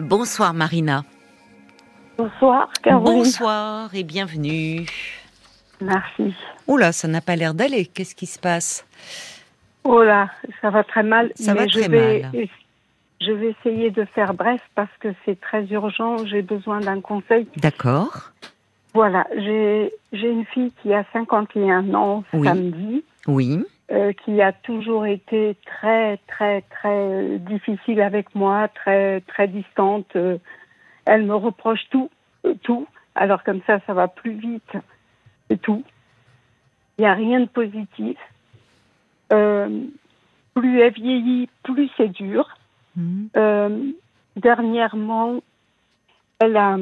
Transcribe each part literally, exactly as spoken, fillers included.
Bonsoir Marina. Bonsoir Caroline. Bonsoir et bienvenue. Merci. Oula, ça n'a pas l'air d'aller. Qu'est-ce qui se passe? Oh là, ça va très mal. Ça mais va je très vais, mal. Je vais essayer de faire bref parce que c'est très urgent. J'ai besoin d'un conseil. D'accord. Voilà, j'ai j'ai une fille qui a cinquante et un ans Oui. samedi. Oui. Euh, qui a toujours été très, très, très euh, difficile avec moi, très, très distante. Euh, elle me reproche tout, euh, tout. Alors comme ça, ça va plus vite. C'est tout. Il n'y a rien de positif. Euh, plus elle vieillit, plus c'est dur. Mmh. Euh, dernièrement, elle a,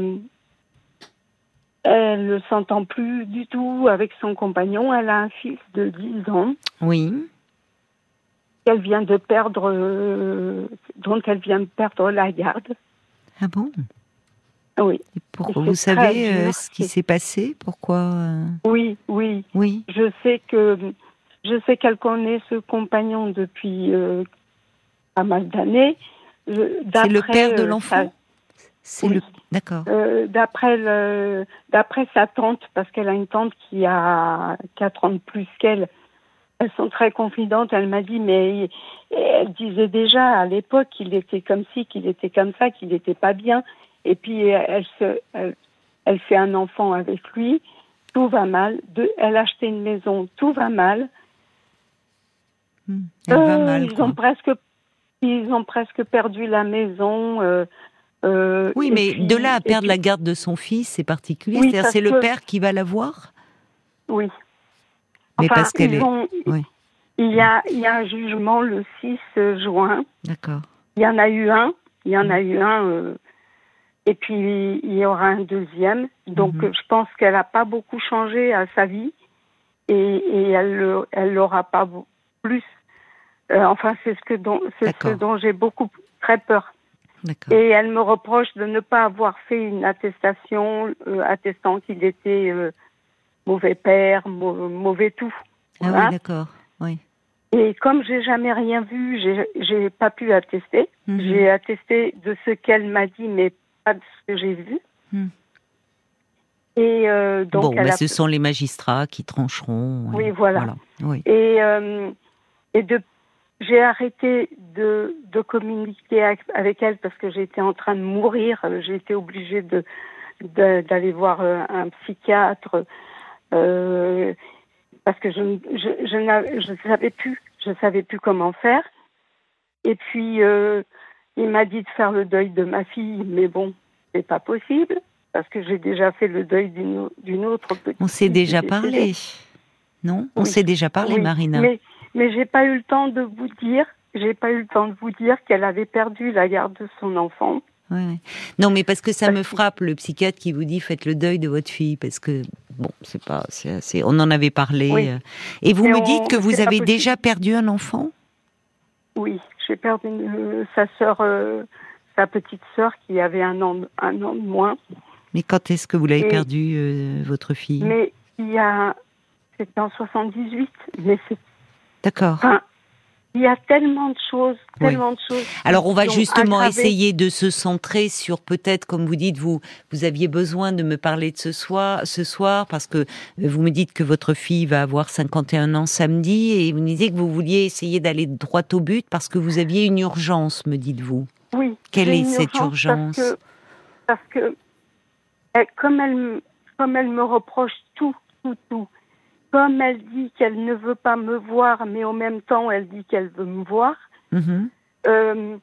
elle ne s'entend plus du tout avec son compagnon. Elle a un fils de dix ans. Oui. Qu'elle vient de perdre, euh, dont elle vient de perdre la garde. Ah bon? Oui. Et pour, Et vous c'est savez très euh, dur, ce qui c'est- s'est passé? Pourquoi euh, Oui, oui. Oui. Je sais que je sais qu'elle connaît ce compagnon depuis euh, pas mal d'années. Je- C'est le d'après, père de euh, l'enfant? sa- C'est oui. le. D'accord. Euh, d'après le, d'après sa tante, parce qu'elle a une tante qui a quatre ans de plus qu'elle. Elles sont très confidentes. Elle m'a dit, mais elle disait déjà à l'époque qu'il était comme ci, qu'il était comme ça, qu'il n'était pas bien. Et puis elle se, elle, elle fait un enfant avec lui. Tout va mal. De, elle a acheté une maison. Tout va mal. Mmh. Elle va Euh, mal, ils quoi. ont presque, ils ont presque perdu la maison. Euh, euh, Oui, et mais puis, de là à et perdre puis- la garde de son fils, c'est particulier. oui, C'est-à-dire, parce c'est le que, père qui va la voir? oui. Mais Enfin, parce qu'elle ils est. ont. Oui. Il y a, il y a un jugement le six juin. D'accord. Il y en a eu un. Il y en a eu un. Euh, et puis, il y aura un deuxième. Donc, Mhm. je pense qu'elle n'a pas beaucoup changé à sa vie. Et, et elle elle l'aura pas beau- plus. Euh, enfin, c'est ce, que dont, c'est ce D'accord. dont j'ai beaucoup, très peur. D'accord. Et elle me reproche de ne pas avoir fait une attestation euh, attestant qu'il était euh, mauvais père, mau- mauvais tout. Ah Voilà. oui, d'accord. Oui. Et comme j'ai jamais rien vu, j'ai, j'ai pas pu attester. Mhm. J'ai attesté de ce qu'elle m'a dit, mais pas de ce que j'ai vu. Mhm. Et euh, donc Bon, elle bah, a. ce sont les magistrats qui trancheront. Oui, et voilà. Oui. Et euh, et de, j'ai arrêté de de communiquer avec, avec elle parce que j'étais en train de mourir. J'ai été obligée de, de d'aller voir euh, un psychiatre euh, parce que je je je n'avais, je savais plus, je savais plus comment faire. Et puis, euh, il m'a dit de faire le deuil de ma fille, mais bon, c'est pas possible, parce que j'ai déjà fait le deuil d'une, d'une autre petite On s'est fille qui déjà est parlé, décédée. non? On Oui, s'est déjà parlé, oui, Marina. mais, mais j'ai pas eu le temps de vous dire, j'ai pas eu le temps de vous dire qu'elle avait perdu la garde de son enfant. Ouais, ouais. Non, mais parce que ça Parce me que- frappe, le psychiatre qui vous dit faites le deuil de votre fille, parce que bon, c'est pas, c'est assez. On en avait parlé. Oui. euh. Et vous Mais me on- dites que vous c'est pas avez possible. déjà perdu un enfant? Oui, j'ai perdu euh, sa sœur, euh, sa petite sœur qui avait un an, un an de moins. Mais quand est-ce que vous l'avez Et- perdu, euh, votre fille? Mais il y a, c'était en soixante-dix-huit, mais c'est, D'accord. enfin, il y a tellement de choses, Oui. tellement de choses. qui- Alors on va qui ont justement aggravé. essayer de se centrer sur peut-être, comme vous dites, vous vous aviez besoin de me parler de ce soir, ce soir parce que vous me dites que votre fille va avoir cinquante et un ans samedi et vous me disiez que vous vouliez essayer d'aller droit au but parce que vous aviez une urgence, me dites-vous. Oui. Quelle j'ai est une cette urgence? Parce que, parce que elle- comme elle, me- comme elle me reproche tout, tout, tout. Comme elle dit qu'elle ne veut pas me voir, mais en même temps elle dit qu'elle veut me voir. Mhm. Euh,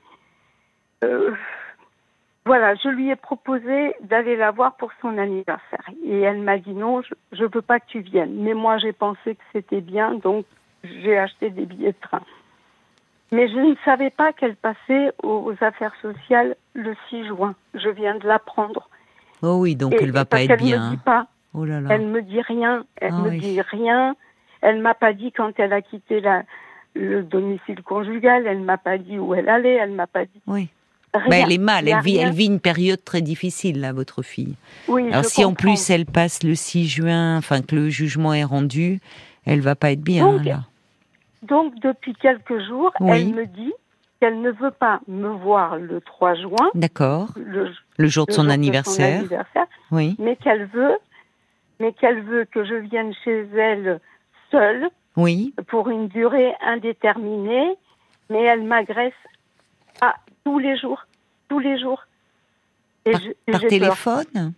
euh, voilà, je lui ai proposé d'aller la voir pour son anniversaire. Et elle m'a dit non, je ne veux pas que tu viennes. Mais moi, j'ai pensé que c'était bien, donc j'ai acheté des billets de train. Mais je ne savais pas qu'elle passait aux affaires sociales le six juin. Je viens de l'apprendre. Oh oui, donc Et, elle va et pas parce être qu'elle bien. me dit pas. Oh là là. Elle me dit rien. Elle Ah me oui. dit rien. Elle m'a pas dit quand elle a quitté la, le domicile conjugal. Elle m'a pas dit où elle allait. Elle m'a pas dit Oui. rien. Ben, elle est mal. Il y a Elle vit, rien. elle vit une période très difficile là, votre fille. Oui, Alors je si en comprends. plus elle passe le six juin, enfin que le jugement est rendu, elle va pas être bien Donc, là. donc depuis quelques jours, Oui. elle me dit qu'elle ne veut pas me voir le trois juin. D'accord. Le, le jour de le son jour anniversaire. De son anniversaire. Oui. Mais qu'elle veut, mais qu'elle veut que je vienne chez elle seule. Oui. Pour une durée indéterminée, mais elle m'agresse à tous les jours, tous les jours. Et par je, et par j'ai téléphone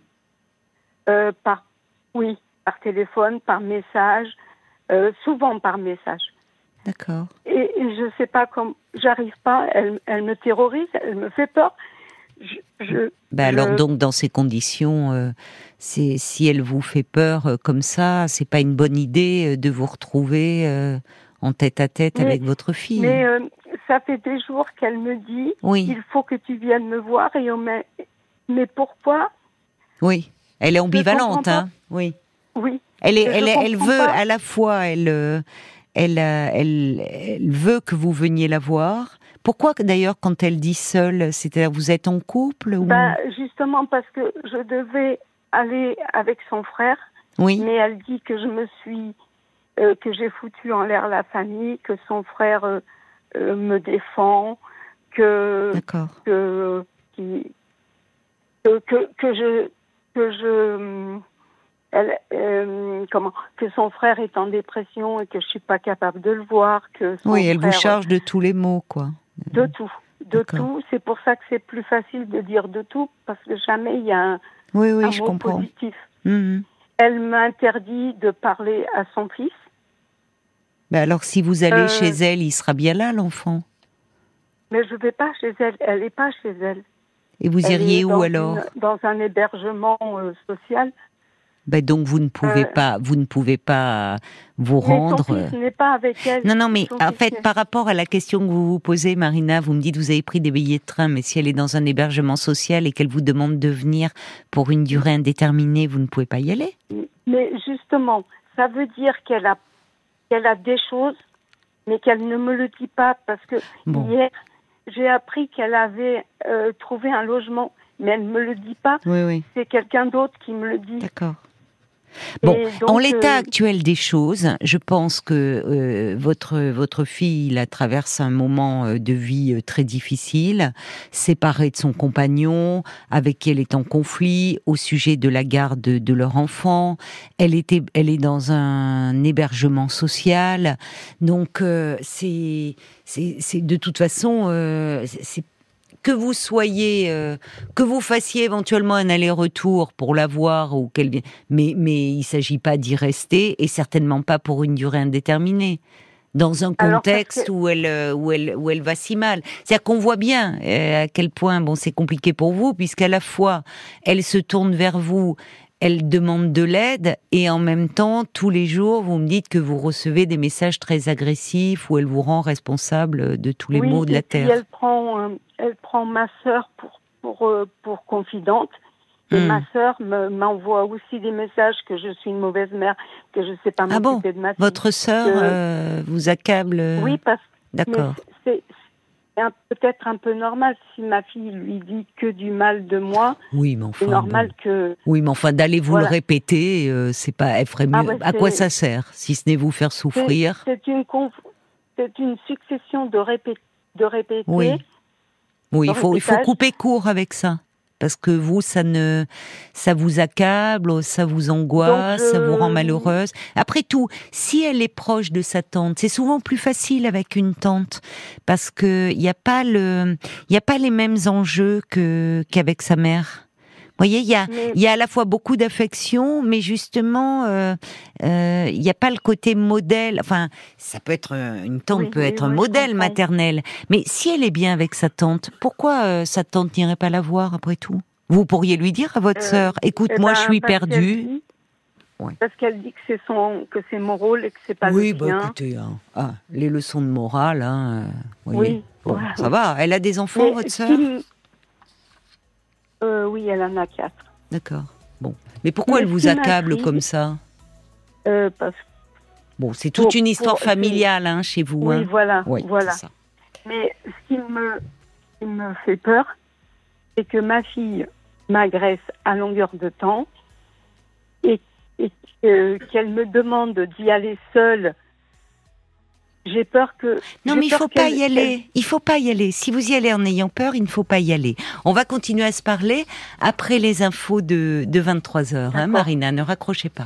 euh, par, oui, par téléphone, par message, euh, souvent par message. D'accord. Et, et je sais pas comment, j'arrive pas, elle, elle me terrorise, elle me fait peur. Je, je, ben je... alors donc dans ces conditions, euh, c'est, si elle vous fait peur euh, comme ça, c'est pas une bonne idée euh, de vous retrouver euh, en tête à tête mais, avec votre fille. Mais euh, ça fait des jours qu'elle me dit, oui. il faut que tu viennes me voir. Et on met... Mais pourquoi? Oui, elle est ambivalente, hein. Oui. Oui. Elle est, elle, elle veut pas. à la fois, elle, euh, elle, euh, elle, elle veut que vous veniez la voir. Pourquoi d'ailleurs quand elle dit seule, c'est-à-dire vous êtes en couple ou... Bah, justement parce que je devais aller avec son frère, oui. mais elle dit que je me suis, euh, que j'ai foutu en l'air la famille, que son frère euh, euh, me défend, que D'accord. que, qui, que que que je que je elle, euh, comment que son frère est en dépression et que je suis pas capable de le voir, que son oui, elle frère, vous charge de tous les maux, quoi. De tout, de D'accord. tout. C'est pour ça que c'est plus facile de dire de tout, parce que jamais il y a un, oui, oui, un je mot comprends. positif. Mmh. Elle m'interdit de parler à son fils. Mais alors, si vous allez euh, chez elle, il sera bien là, l'enfant. Mais je vais pas chez elle. Elle n'est pas chez elle. Et vous elle iriez est où dans alors une, Dans un hébergement euh, social. Ben donc vous ne pouvez euh, pas, vous ne pouvez pas vous mais rendre. son fils n'est pas avec elle. Non, non, mais son en fait, par rapport à la question que vous vous posez, Marina, vous me dites vous avez pris des billets de train, mais si elle est dans un hébergement social et qu'elle vous demande de venir pour une durée indéterminée, vous ne pouvez pas y aller. Mais justement, ça veut dire qu'elle a, qu'elle a des choses, mais qu'elle ne me le dit pas, parce que bon. Hier, j'ai appris qu'elle avait euh, trouvé un logement, mais elle ne me le dit pas. Oui, oui. C'est quelqu'un d'autre qui me le dit. D'accord. Bon, donc, en l'état euh... actuel des choses, je pense que euh, votre votre fille la traverse un moment de vie très difficile, séparée de son compagnon, avec qui elle est en conflit au sujet de la garde de, de leur enfant. Elle était, elle est dans un hébergement social, donc euh, c'est c'est c'est de toute façon euh, c'est que vous soyez, euh, que vous fassiez éventuellement un aller-retour pour la voir ou qu'elle, mais mais il s'agit pas d'y rester et certainement pas pour une durée indéterminée. Dans un contexte que... où elle où elle où elle va si mal. C'est-à-dire qu'on voit bien euh, à quel point bon c'est compliqué pour vous puisqu'à la fois elle se tourne vers vous. Elle demande de l'aide et en même temps, tous les jours, vous me dites que vous recevez des messages très agressifs où elle vous rend responsable de tous les oui, maux de la et puis terre. Elle prend, euh, elle prend ma sœur pour pour euh, pour confidente et mmh. ma sœur me, m'envoie aussi des messages que je suis une mauvaise mère, que je sais pas m'occuper ah bon de ma fille. Votre sœur que... euh, vous accable. Oui, parce d'accord. C'est, c'est un, peut-être un peu normal si ma fille lui dit que du mal de moi. Oui, mais enfin. C'est normal bon. que. Oui, mais enfin, d'aller vous voilà. le répéter, euh, c'est pas. Elle ferait mieux. Ah ouais, à quoi ça sert, si ce n'est vous faire souffrir? C'est, c'est une conf... c'est une succession de, répé... de répéter. Oui. Oui, il faut, il faut couper court avec ça. Parce que vous, ça ne, ça vous accable, ça vous angoisse, je... ça vous rend malheureuse. Après tout, si elle est proche de sa tante, c'est souvent plus facile avec une tante, parce que il n'y a pas le, il y a pas les mêmes enjeux que qu'avec sa mère. Vous voyez, il y a, mais... il y a à la fois beaucoup d'affection, mais justement, euh, euh, il n'y a pas le côté modèle. Enfin, ça peut être une tante, oui, peut oui, être oui, un modèle maternel. Mais si elle est bien avec sa tante, pourquoi euh, sa tante n'irait pas la voir après tout? Vous pourriez lui dire à votre euh, sœur, écoute, eh moi ben, je suis perdue. Dit, ouais. Parce qu'elle dit que c'est son, que c'est mon rôle et que c'est pas oui, le bah, sien. Oui, écoutez, hein. ah, les leçons de morale, hein, vous voyez. Oui. Bon, ouais. ça va. Elle a des enfants, mais votre sœur? Si... Euh, oui, elle en a quatre. D'accord. Bon. Mais pourquoi mais elle vous accable fille, comme ça euh, parce... Bon, c'est toute pour, une histoire pour, familiale hein, chez vous. Oui, hein. voilà. Oui, voilà. C'est ça. Mais ce qui me, qui me fait peur, c'est que ma fille m'agresse à longueur de temps et, et euh, qu'elle me demande d'y aller seule j'ai peur que... Non, mais il faut pas y aller. Il faut pas y aller. Si vous y allez en ayant peur, il ne faut pas y aller. On va continuer à se parler après les infos de, de vingt-trois heures, hein, Marina, ne raccrochez pas.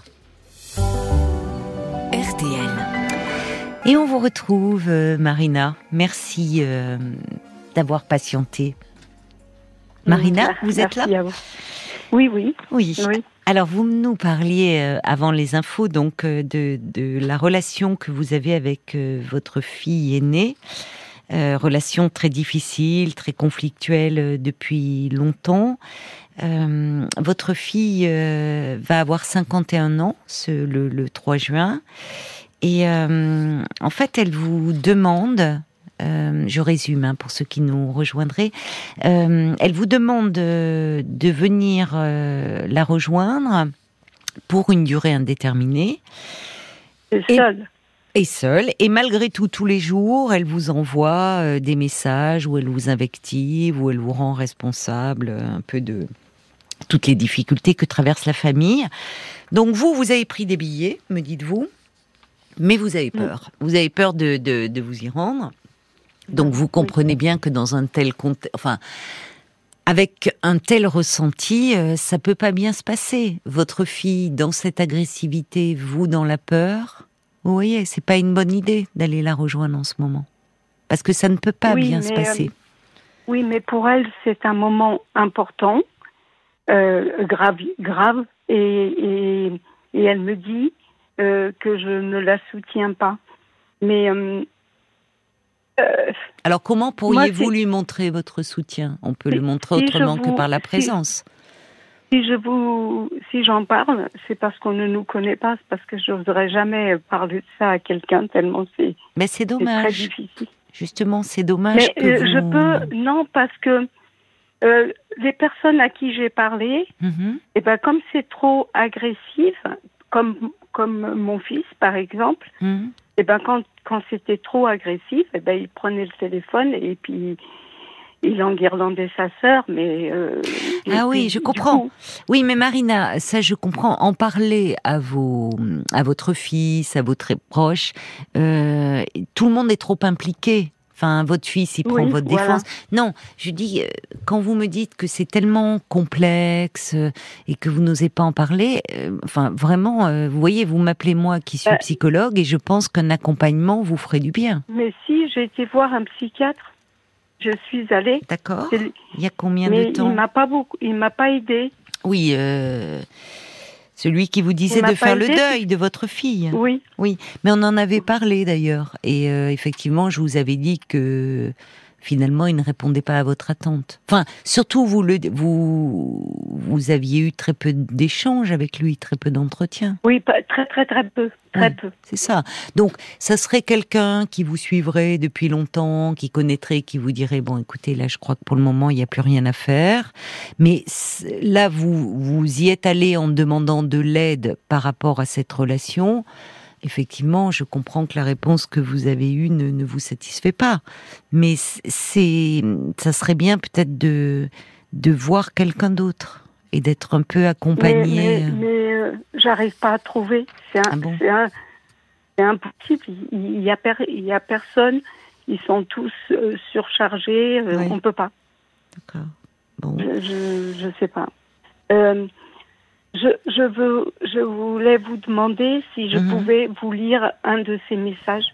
R T L. Et on vous retrouve, euh, Marina. Merci euh, d'avoir patienté. Marina, mmh, vous êtes là ? À vous. Oui, oui. Oui. Oui. Alors, vous nous parliez euh, avant les infos donc euh, de, de la relation que vous avez avec euh, votre fille aînée, euh, relation très difficile, très conflictuelle euh, depuis longtemps. Euh, votre fille euh, va avoir cinquante et un ans ce, le, le trois juin, et euh, en fait, elle vous demande. Euh, je résume hein, pour ceux qui nous rejoindraient. Euh, elle vous demande de, de venir euh, la rejoindre pour une durée indéterminée. Et seule. Et seule. Et malgré tout, tous les jours, elle vous envoie euh, des messages où elle vous invective, où elle vous rend responsable un peu de toutes les difficultés que traverse la famille. Donc vous, vous avez pris des billets, me dites-vous, mais vous avez peur. Mmh. Vous avez peur de, de, de vous y rendre. Donc vous comprenez bien que dans un tel contexte, enfin, avec un tel ressenti, euh, ça peut pas bien se passer. Votre fille dans cette agressivité, vous dans la peur. Vous voyez, c'est pas une bonne idée d'aller la rejoindre en ce moment, parce que ça ne peut pas oui, bien mais, se passer. Euh, oui, mais pour elle, c'est un moment important, euh, grave, grave, et, et, et elle me dit euh, que je ne la soutiens pas. Mais euh, Euh, Alors comment pourriez-vous moi, lui montrer votre soutien ? On peut si, le montrer autrement si vous, que par la présence. Si, si je vous, si j'en parle, c'est parce qu'on ne nous connaît pas, c'est parce que je n'oserais jamais parler de ça à quelqu'un tellement c'est. Mais c'est dommage. C'est très difficile. Justement, c'est dommage. Mais que euh, vous... je peux non parce que euh, les personnes à qui j'ai parlé, mm-hmm. et ben comme c'est trop agressif, comme comme mon fils par exemple. Mm-hmm. Et ben quand quand c'était trop agressif, et ben il prenait le téléphone et puis il enguirlandait sa sœur, mais euh, ah oui, je comprends. Coup... Oui, mais Marina, ça je comprends. En parler à vos à votre fils, à vos très proches, euh, tout le monde est trop impliqué. Enfin, votre fils, il prend oui, votre voilà. défense. Non, je dis, quand vous me dites que c'est tellement complexe euh, et que vous n'osez pas en parler, euh, enfin, vraiment, euh, vous voyez, vous m'appelez moi qui suis euh, psychologue et je pense qu'un accompagnement vous ferait du bien. Mais si, j'ai été voir un psychiatre, je suis allée. D'accord. C'est... Il y a combien mais de temps ? il m'a pas beaucoup, il m'a pas aidé. Oui, euh... celui qui vous disait de faire le deuil de votre fille. Oui. Oui, mais on en avait parlé d'ailleurs. Et euh, effectivement, je vous avais dit que finalement, il ne répondait pas à votre attente. Enfin, surtout, vous, le, vous, vous aviez eu très peu d'échanges avec lui, très peu d'entretiens. Oui, très très très peu. Très oui, peu. C'est ça. Donc, ça serait quelqu'un qui vous suivrait depuis longtemps, qui connaîtrait, qui vous dirait, bon, écoutez, là, je crois que pour le moment, il n'y a plus rien à faire. Mais là, vous, vous y êtes allé en demandant de l'aide par rapport à cette relation. Effectivement, je comprends que la réponse que vous avez eue ne, ne vous satisfait pas. Mais c'est, ça serait bien peut-être de, de voir quelqu'un d'autre et d'être un peu accompagné. Mais, mais, mais euh, j'arrive pas à trouver. C'est, un, ah bon c'est, un, c'est impossible. Il y a, per, il y a personne. Ils sont tous euh, surchargés. Euh, oui. On peut pas. D'accord. Bon. Je, je, je sais pas. Euh, Je, je, veux, je voulais vous demander si je mmh. pouvais vous lire un de ces messages.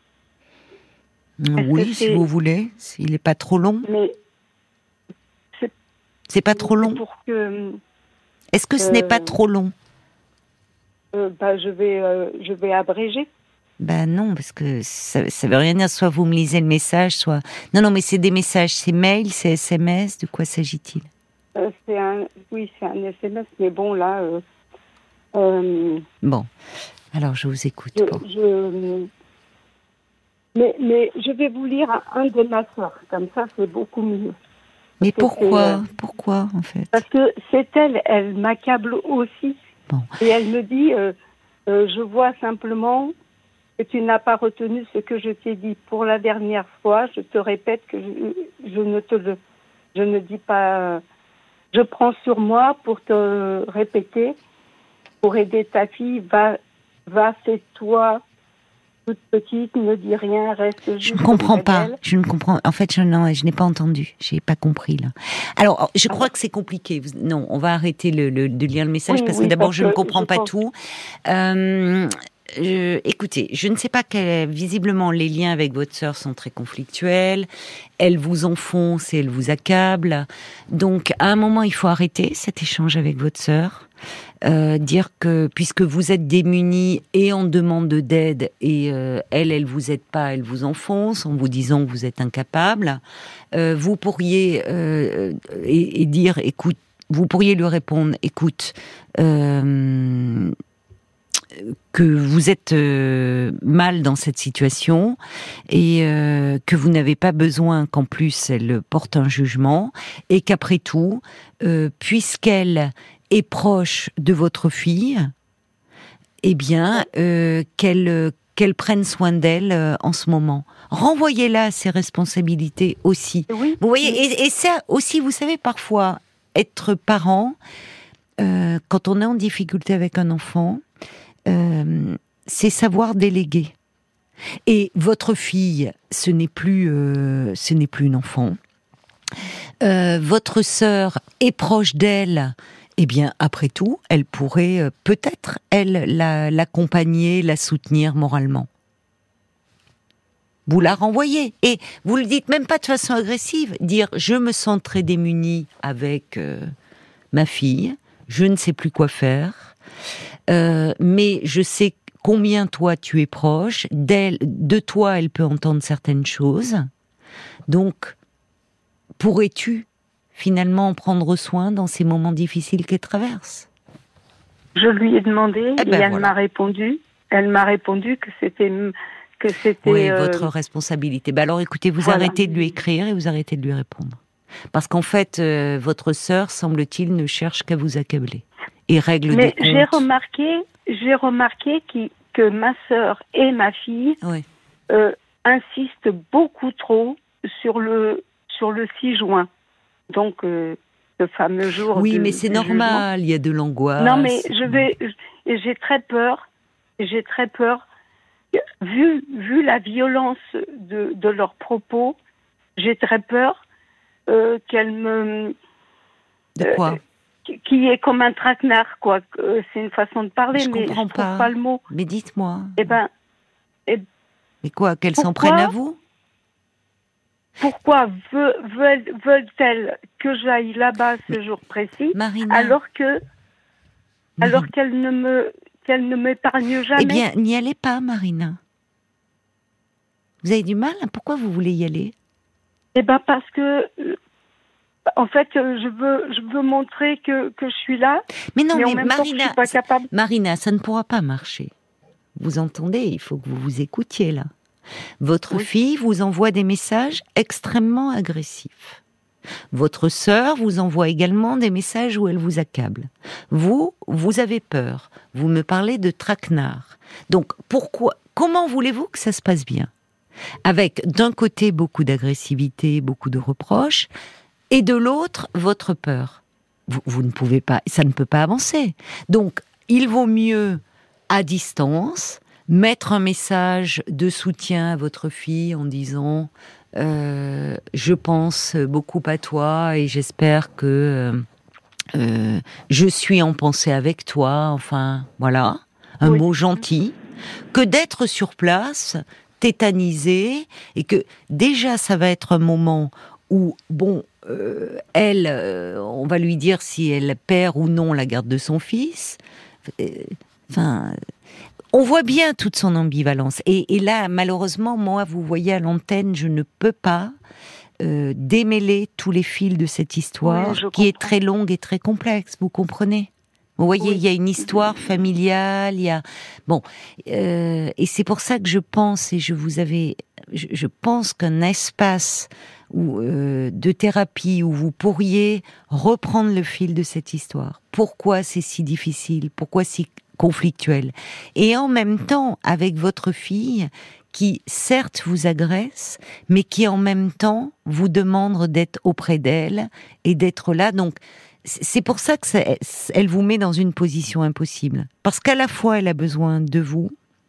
Est-ce oui, si vous voulez, s'il n'est pas trop long. Mais c'est, c'est pas trop long. Pour que, Est-ce que ce euh, n'est pas trop long euh, bah, je vais, euh, je vais abréger. Ben non, parce que ça, ça veut rien dire. Soit vous me lisez le message, soit non, non, mais c'est des messages, c'est mails, c'est S M S. De quoi s'agit-il ? Euh, c'est un, oui, c'est un S M S, mais bon, là... Euh, euh, bon, alors je vous écoute. Je, bon. je, mais, mais je vais vous lire un de ma soeur, comme ça c'est beaucoup mieux. Mais pourquoi euh, Pourquoi, en fait ? Parce que c'est elle, elle m'accable aussi. Bon. Et elle me dit, euh, euh, je vois simplement que tu n'as pas retenu ce que je t'ai dit pour la dernière fois. Je te répète que je, je ne te le... Je ne dis pas... Je prends sur moi pour te répéter, pour aider ta fille, va, va, fais-toi toute petite, ne dis rien, reste juste. Je ne comprends avec pas. elle. Je ne comprends. En fait, je, non, je n'ai pas entendu. Je n'ai pas compris là. Alors, je crois que c'est compliqué. Vous- Non, on va arrêter le, le- de lire le message Oui, parce oui, que d'abord, parce je ne que comprends je pas pense- tout. Euh, je- écoutez, je ne sais pas quel. Visiblement, les liens avec votre sœur sont très conflictuels. Elle vous enfonce et elle vous accable. Donc, à un moment, il faut arrêter cet échange avec votre sœur. Euh, dire que puisque vous êtes démunis et en demande d'aide et euh, elle, elle vous aide pas, elle vous enfonce en vous disant que vous êtes incapable, euh, vous pourriez euh, et, et dire, écoute, vous pourriez lui répondre, écoute, euh, que vous êtes euh, mal dans cette situation et euh, que vous n'avez pas besoin qu'en plus elle porte un jugement et qu'après tout, euh, puisqu'elle est proche de votre fille, eh bien, euh, qu'elle qu'elle prenne soin d'elle euh, en ce moment. Renvoyez-la à ses responsabilités aussi. Oui. Vous voyez, oui. et, et ça aussi, vous savez, parfois, être parent, euh, quand on est en difficulté avec un enfant, euh, c'est savoir déléguer. Et votre fille, ce n'est plus, euh, ce n'est plus une enfant. Euh, votre sœur est proche d'elle. Eh bien, après tout, elle pourrait euh, peut-être, elle, la- l'accompagner, la soutenir moralement. Vous la renvoyez. Et vous le dites même pas de façon agressive. Dire, je me sens très démunie avec euh, ma fille, je ne sais plus quoi faire, euh, mais je sais combien toi tu es proche, d'elle, de toi elle peut entendre certaines choses. Donc, pourrais-tu finalement en prendre soin dans ces moments difficiles qu'elle traverse? Je lui ai demandé Eh et ben elle voilà. m'a répondu. Elle m'a répondu que c'était que c'était. Oui, euh, votre responsabilité. Ben alors écoutez, vous voilà. arrêtez de lui écrire et vous arrêtez de lui répondre. Parce qu'en fait, euh, votre sœur, semble-t-il, ne cherche qu'à vous accabler. Et règle Mais des j'ai comptes. remarqué, j'ai remarqué qui- que ma sœur et ma fille Oui. euh, insistent beaucoup trop sur le sur le six juin. Donc euh, ce fameux jour. Oui, du- mais c'est du jugement. normal, il y a de l'angoisse. Non, mais je vais. et J'ai très peur. J'ai très peur. Vu vu la violence de de leurs propos, j'ai très peur euh, qu'elle me De quoi? qui qui est comme un traquenard, quoi. Euh, C'est une façon de parler, Je mais je comprends trouve pas. pas le mot. Mais dites-moi. Eh ben, Mais quoi, qu'elle s'en pourquoi prenne à vous? pourquoi veut- veulent- veulent-elles que j'aille là-bas ce jour précis, Marina. alors que, Marina. alors qu'elle ne me, qu'elle ne m'épargne jamais. Eh bien, n'y allez pas, Marina. Vous avez du mal? Pourquoi vous voulez y aller? Eh ben, parce que, euh, en fait, euh, je veux, je veux montrer que, que je suis là, Mais non, mais, mais, en même temps que je Marina, suis pas capable. Marina, ça ne pourra pas marcher. Vous entendez? Il faut que vous vous écoutiez là. Votre Oui. fille vous envoie des messages extrêmement agressifs. Votre sœur vous envoie également des messages où elle vous accable. Vous, vous avez peur. Vous me parlez de traquenard. Donc, pourquoi, comment voulez-vous que ça se passe bien? Avec, d'un côté, beaucoup d'agressivité, beaucoup de reproches, et de l'autre, votre peur. Vous, vous ne pouvez pas, ça ne peut pas avancer. Donc, il vaut mieux, à distance, mettre un message de soutien à votre fille en disant euh, je pense beaucoup à toi et j'espère que euh, euh, je suis en pensée avec toi, enfin voilà, un Oui. mot gentil, que d'être sur place, tétanisé, et que déjà ça va être un moment où, bon, euh, elle, euh, on va lui dire si elle perd ou non la garde de son fils, euh, enfin... On voit bien toute son ambivalence. Et, et là, malheureusement, moi, vous voyez à l'antenne, je ne peux pas euh, démêler tous les fils de cette histoire Oui, je qui est comprends. très longue et très complexe. Vous comprenez? Vous voyez, Oui. il y a une histoire familiale, il y a bon, euh, et c'est pour ça que je pense et je vous avais, je, je pense qu'un espace où, euh, de thérapie où vous pourriez reprendre le fil de cette histoire. Pourquoi c'est si difficile? Pourquoi si conflictuel? Et en même temps, avec votre fille qui, certes, vous agresse, mais qui, en même temps, vous demande d'être auprès d'elle et d'être là. Donc, c'est pour ça que ça, elle vous met dans une position impossible. Parce qu'à la fois, elle a besoin de vous,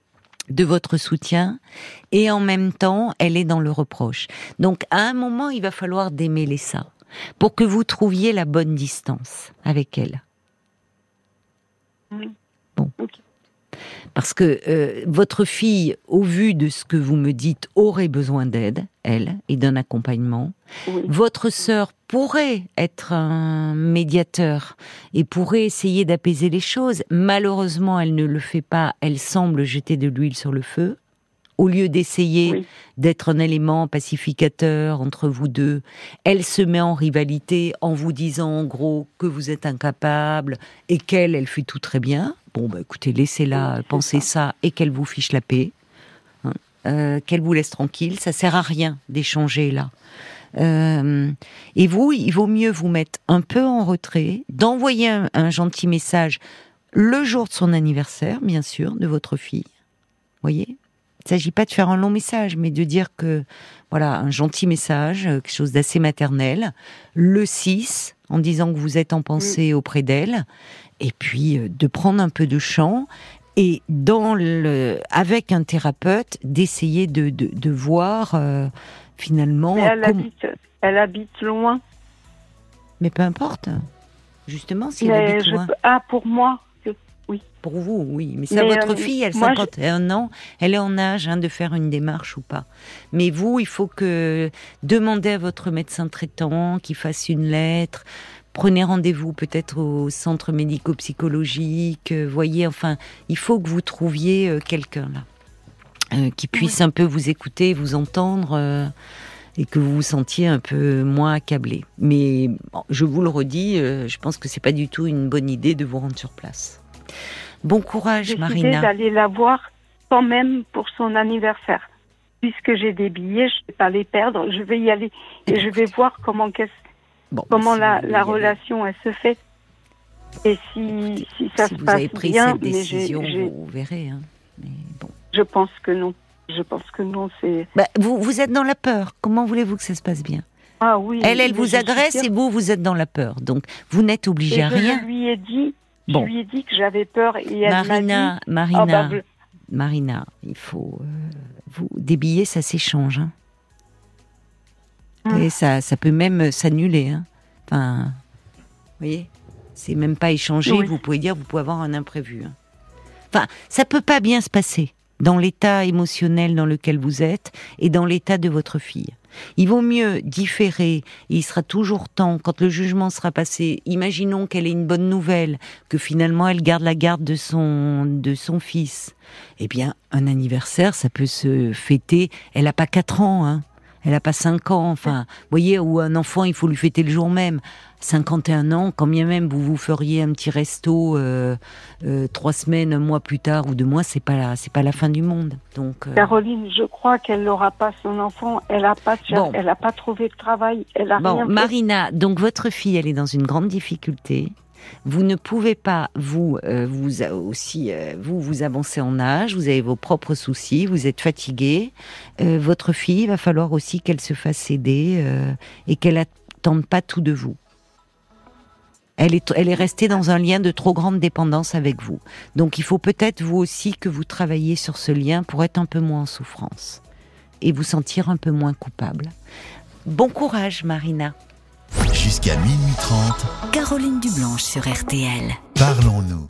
de votre soutien, et en même temps, elle est dans le reproche. Donc, à un moment, il va falloir démêler ça, pour que vous trouviez la bonne distance avec elle. Mmh. Bon. Okay. Parce que euh, votre fille, au vu de ce que vous me dites, aurait besoin d'aide, elle, et d'un accompagnement. Oui. Votre sœur pourrait être un médiateur et pourrait essayer d'apaiser les choses. Malheureusement, elle ne le fait pas. Elle semble jeter de l'huile sur le feu. Au lieu d'essayer oui. d'être un élément pacificateur entre vous deux, elle se met en rivalité en vous disant en gros que vous êtes incapable et qu'elle, elle fait tout très bien. Bon, bah écoutez, laissez-la oui, penser ça. ça et qu'elle vous fiche la paix, hein, euh, qu'elle vous laisse tranquille. Ça sert à rien d'échanger là. Euh, et vous, il vaut mieux vous mettre un peu en retrait, d'envoyer un, un gentil message le jour de son anniversaire, bien sûr, de votre fille. Voyez ? Il ne s'agit pas de faire un long message, mais de dire que, voilà, un gentil message, quelque chose d'assez maternel, le six, en disant que vous êtes en pensée auprès d'elle, et puis de prendre un peu de champ, et dans le, avec un thérapeute, d'essayer de, de, de voir, euh, finalement... Mais elle, comme... habite, elle habite loin. Mais peu importe. Justement, si mais elle habite je... loin. Ah, pour moi oui. Pour vous, oui. Mais ça, mais votre euh, fille, elle a cinquante et un je... ans, elle est en âge hein, de faire une démarche ou pas. Mais vous, il faut que demandez à votre médecin traitant qu'il fasse une lettre. Prenez rendez-vous peut-être au centre médico-psychologique. Euh, voyez, enfin, il faut que vous trouviez euh, quelqu'un là euh, qui puisse oui. un peu vous écouter, vous entendre. Euh, et que vous vous sentiez un peu moins accablé. Mais bon, je vous le redis, euh, je pense que c'est pas du tout une bonne idée de vous rendre sur place. Bon courage, j'ai Marina. J'ai décidé d'aller la voir quand même pour son anniversaire. Puisque j'ai des billets, je ne vais pas les perdre. Je vais y aller et, et je vais voir comment, bon, comment bah, si la, la relation elle se fait. Et si, si ça si se vous passe avez pris bien, cette décision, mais j'ai, j'ai... vous verrez. Hein. Mais bon. Je pense que non. Je pense que non. C'est. Bah, vous, vous êtes dans la peur. Comment voulez-vous que ça se passe bien ? Ah oui. Elle, elle vous agresse et vous, vous êtes dans la peur. Donc, vous n'êtes obligé à rien. Je lui ai dit. Bon. Je lui ai dit que j'avais peur et elle Marina, m'a dit, Marina, oh bah, Marina, il faut euh, vous des billets, ça s'échange, hein. Hum. Et ça, ça peut même s'annuler, hein. Enfin, vous voyez, c'est même pas échangé. Oui. Vous pouvez dire, vous pouvez avoir un imprévu. Hein. Enfin, ça peut pas bien se passer dans l'état émotionnel dans lequel vous êtes et dans l'état de votre fille. Il vaut mieux différer, et il sera toujours temps, quand le jugement sera passé, imaginons qu'elle ait une bonne nouvelle, que finalement elle garde la garde de son, de son fils. Eh bien, un anniversaire, ça peut se fêter, elle n'a pas quatre ans, hein. Elle n'a pas cinq ans, enfin, vous voyez, où un enfant, il faut lui fêter le jour même. cinquante et un ans, quand bien même vous vous feriez un petit resto euh, euh, trois semaines, un mois plus tard ou deux mois, c'est pas la, c'est pas la fin du monde. Donc, euh... Caroline, je crois qu'elle n'aura pas son enfant. Elle a pas, de... bon. elle a pas trouvé de travail. Elle a bon, rien fait. Marina, donc votre fille, elle est dans une grande difficulté. Vous ne pouvez pas, vous, euh, vous aussi, euh, vous, vous avancez en âge, vous avez vos propres soucis, vous êtes fatigué. Euh, votre fille, il va falloir aussi qu'elle se fasse aider euh, et qu'elle n'attende pas tout de vous. Elle est, elle est restée dans un lien de trop grande dépendance avec vous. Donc il faut peut-être vous aussi que vous travailliez sur ce lien pour être un peu moins en souffrance et vous sentir un peu moins coupable. Bon courage, Marina. Jusqu'à minuit trente. Caroline Dublanche sur R T L. Parlons-nous.